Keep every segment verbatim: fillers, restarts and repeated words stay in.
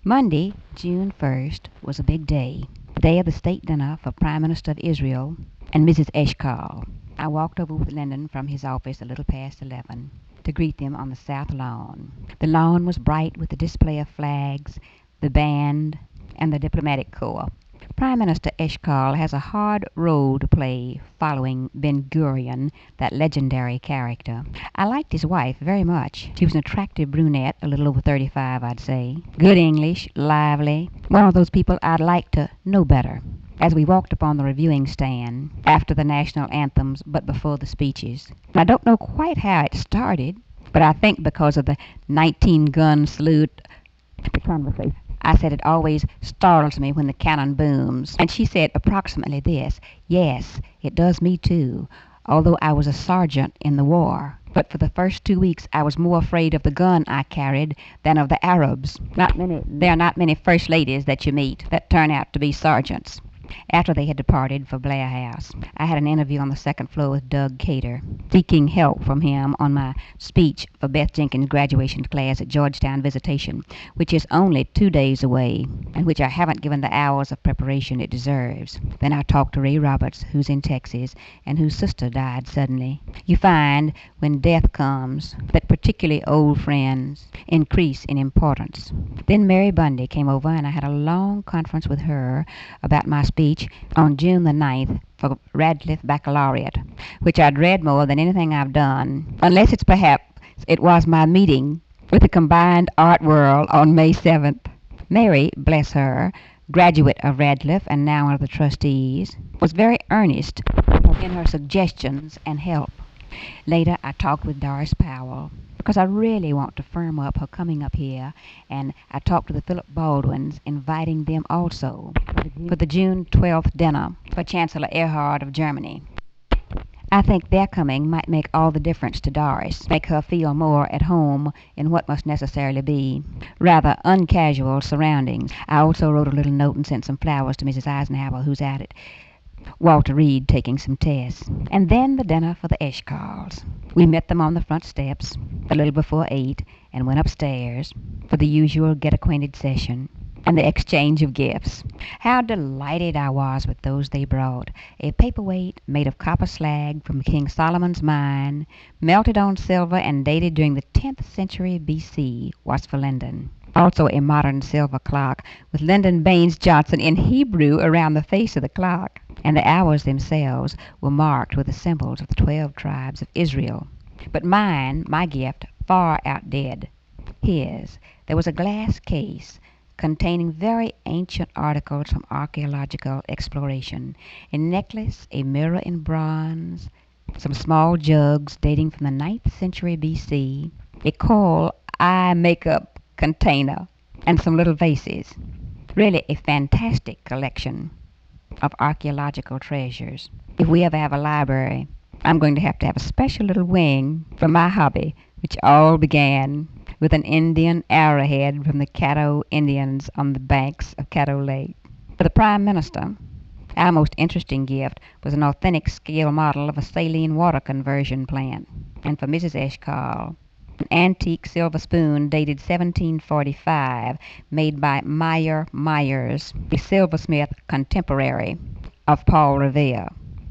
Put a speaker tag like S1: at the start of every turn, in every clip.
S1: Monday, June first, was a big day, the day of the state dinner for Prime Minister of Israel and Missus Eshkol. I walked over with Lyndon from his office a little past eleven to greet them on the south lawn. The lawn was bright with the display of flags, the band, and the diplomatic corps. Prime Minister Eshkol has a hard role to play following Ben-Gurion, that legendary character. I liked his wife very much. She was an attractive brunette, a little over thirty-five, I'd say. Good English, lively, one of those people I'd like to know better. As we walked upon the reviewing stand, after the national anthems but before the speeches. I don't know quite how it started, but I think because of the nineteen-gun salute, the conversation. I said it always startles me when the cannon booms. And she said approximately this: yes, it does me too, although I was a sergeant in the war. But for the first two weeks I was more afraid of the gun I carried than of the Arabs. Not many, there are not many first ladies that you meet that turn out to be sergeants. After they had departed for Blair House, I had an interview on the second floor with Doug Cater, seeking help from him on my speech for Beth Jenkins' graduation class at Georgetown Visitation, which is only two days away, and which I haven't given the hours of preparation it deserves. Then I talked to Ray Roberts, who's in Texas, and whose sister died suddenly. You find, when death comes, that particularly old friends increase in importance. Then Mary Bundy came over, and I had a long conference with her about my speech on June the ninth for Radcliffe Baccalaureate, which I'd read more than anything I've done, unless it's perhaps it was my meeting with the combined art world on May seventh. Mary, bless her, graduate of Radcliffe and now one of the trustees, was very earnest in her suggestions and help. Later I talked with Doris Powell, because I really want to firm up her coming up here, and I talked to the Philip Baldwins, inviting them also for the June twelfth dinner for Chancellor Erhard of Germany. I think their coming might make all the difference to Doris, make her feel more at home in what must necessarily be rather uncasual surroundings. I also wrote a little note and sent some flowers to Missus Eisenhower, who's at it. Walter Reed taking some tests. And then the dinner for the Eshkols. We met them on the front steps a little before eight and went upstairs for the usual get-acquainted session and the exchange of gifts. How delighted I was with those they brought. A paperweight made of copper slag from King Solomon's mine, melted on silver and dated during the tenth century B C, was for Lyndon. Also a modern silver clock with Lyndon Baines Johnson in Hebrew around the face of the clock. And the hours themselves were marked with the symbols of the twelve tribes of Israel. But mine, my gift, far outdid his. There was a glass case containing very ancient articles from archaeological exploration, a necklace, a mirror in bronze, some small jugs dating from the ninth century B C, a coal eye makeup container, and some little vases. Really a fantastic collection of archaeological treasures. If we ever have a library, I'm going to have to have a special little wing for my hobby, which all began with an Indian arrowhead from the Caddo Indians on the banks of Caddo Lake. For the Prime Minister, our most interesting gift was an authentic scale model of a saline water conversion plant. And for Missus Eshkol, an antique silver spoon dated seventeen forty-five, made by Meyer Myers, a silversmith contemporary of Paul Revere.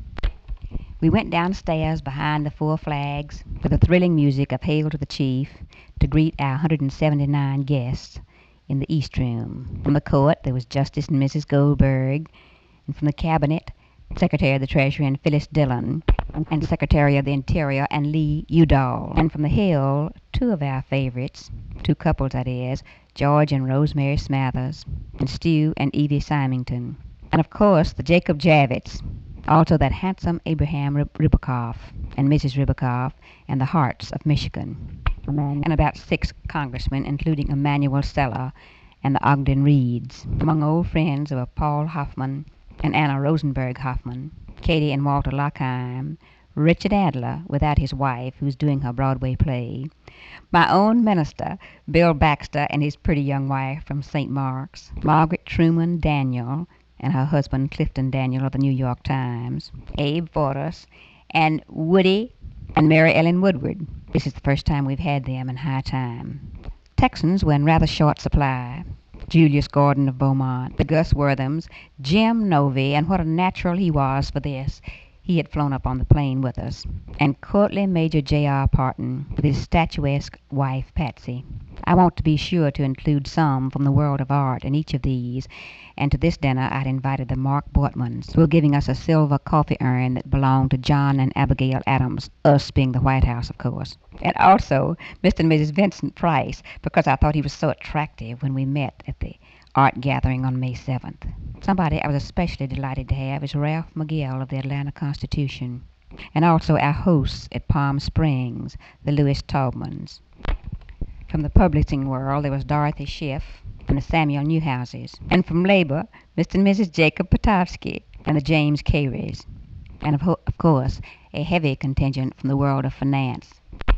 S1: We went downstairs behind the four flags with the thrilling music of Hail to the Chief to greet our one hundred seventy-nine guests in the East Room. From the court there was Justice and Missus Goldberg, and from the Cabinet, Secretary of the Treasury and Phyllis Dillon, and Secretary of the Interior and Lee Udall. And from the Hill, two of our favorites, two couples that is, George and Rosemary Smathers, and Stu and Evie Symington. And of course the Jacob Javits, also that handsome Abraham Ribicoff and Missus Ribicoff, and the Harts of Michigan. And about six congressmen, including Emanuel Seller and the Ogden Reeds. Among old friends were Paul Hoffman and Anna Rosenberg Hoffman, Katie and Walter Lockheim, Richard Adler, without his wife, who's doing her Broadway play, my own minister, Bill Baxter, and his pretty young wife from Saint Mark's, Margaret Truman Daniel, and her husband, Clifton Daniel of the New York Times, Abe Fortas, and Woody and Mary Ellen Woodward. This is the first time we've had them in high time. Texans were in rather short supply. Julius Gordon of Beaumont, the Gus Worthams, Jim Novy, and what a natural he was for this. He had flown up on the plane with us, and courtly Major J R. Parton, with his statuesque wife, Patsy. I want to be sure to include some from the world of art in each of these, and to this dinner I'd invited the Mark Bortmans, who were giving us a silver coffee urn that belonged to John and Abigail Adams, us being the White House, of course. And also Mister and Missus Vincent Price, because I thought he was so attractive when we met at the art gathering on May seventh. Somebody I was especially delighted to have is Ralph McGill of the Atlanta Constitution, and also our hosts at Palm Springs, the Lewis Taubmans. From the publishing world, there was Dorothy Schiff and the Samuel Newhouses, and from labor, Mister and Missus Jacob Potofsky and the James Careys, and of, ho- of course, a heavy contingent from the world of finance.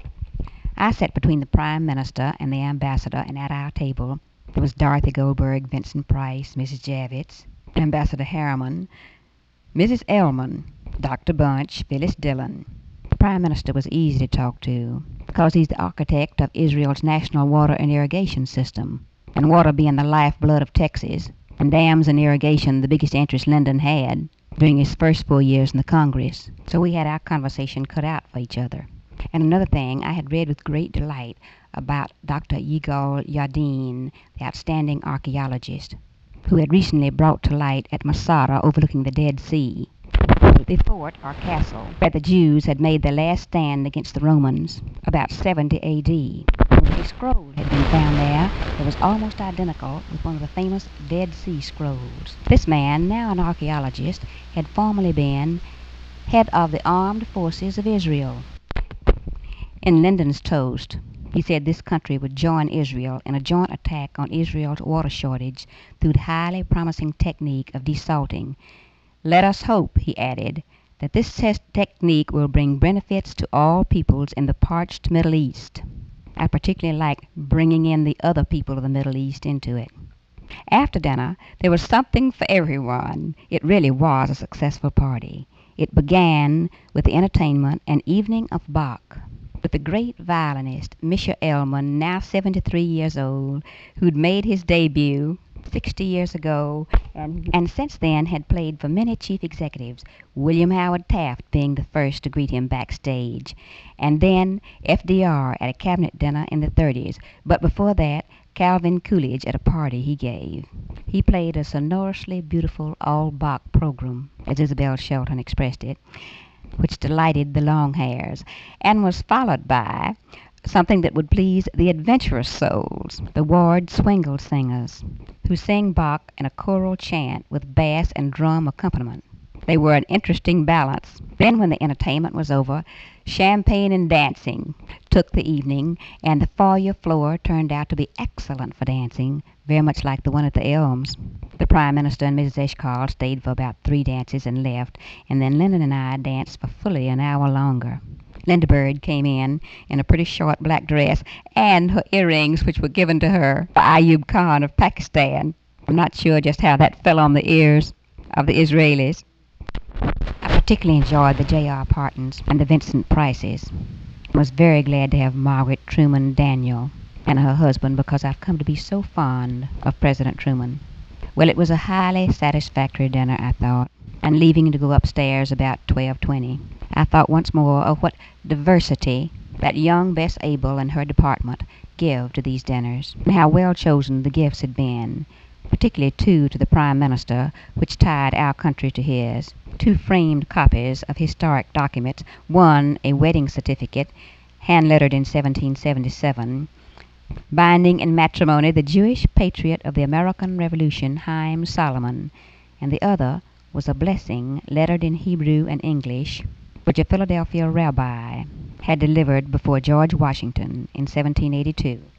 S1: I sat between the Prime Minister and the Ambassador, and at our table there was Dorothy Goldberg, Vincent Price, Missus Javits, Ambassador Harriman, Missus Elman, Doctor Bunch, Phyllis Dillon. The Prime Minister was easy to talk to, because he's the architect of Israel's national water and irrigation system, and water being the lifeblood of Texas, and dams and irrigation the biggest interest Lyndon had during his first four years in the Congress. So we had our conversation cut out for each other. And another thing, I had read with great delight about Doctor Yigal Yadin, the outstanding archaeologist, who had recently brought to light at Masada, overlooking the Dead Sea, the fort or castle where the Jews had made their last stand against the Romans about seventy A D. A scroll had been found there that was almost identical with one of the famous Dead Sea Scrolls. This man, now an archaeologist, had formerly been head of the armed forces of Israel. In Lyndon's toast, he said this country would join Israel in a joint attack on Israel's water shortage through the highly promising technique of desalting. Let us hope, he added, that this test technique will bring benefits to all peoples in the parched Middle East. I particularly like bringing in the other people of the Middle East into it. After dinner, there was something for everyone. It really was a successful party. It began with the entertainment An Evening of Bach, with the great violinist, Misha Elman, now seventy-three years old, who'd made his debut sixty years ago, and, and since then had played for many chief executives, William Howard Taft being the first to greet him backstage, and then F D R at a cabinet dinner in the thirties, but before that, Calvin Coolidge at a party he gave. He played a sonorously beautiful all-Bach program, as Isabel Shelton expressed it, which delighted the long hairs, and was followed by something that would please the adventurous souls, the Ward Swingle singers, who sang Bach in a choral chant with bass and drum accompaniment. They were an interesting balance. Then, when the entertainment was over, champagne and dancing took the evening, and the foyer floor turned out to be excellent for dancing, very much like the one at the Elms. The Prime Minister and Missus Eshkol stayed for about three dances and left, and then Lyndon and I danced for fully an hour longer. Linda Bird came in in a pretty short black dress and her earrings, which were given to her by Ayub Khan of Pakistan. I'm not sure just how that fell on the ears of the Israelis. I particularly enjoyed the J R. Partons and the Vincent Prices. I was very glad to have Margaret Truman Daniel and her husband, because I've come to be so fond of President Truman. Well, it was a highly satisfactory dinner, I thought, and leaving to go upstairs about twelve twenty, I thought once more of what diversity that young Bess Abel and her department give to these dinners, and how well chosen the gifts had been, particularly two to the Prime Minister, which tied our country to his, two framed copies of historic documents, one a wedding certificate, hand-lettered in seventeen seventy-seven, binding in matrimony the Jewish patriot of the American Revolution, Haim Solomon, and the other was a blessing lettered in Hebrew and English, which a Philadelphia rabbi had delivered before George Washington in seventeen eighty-two.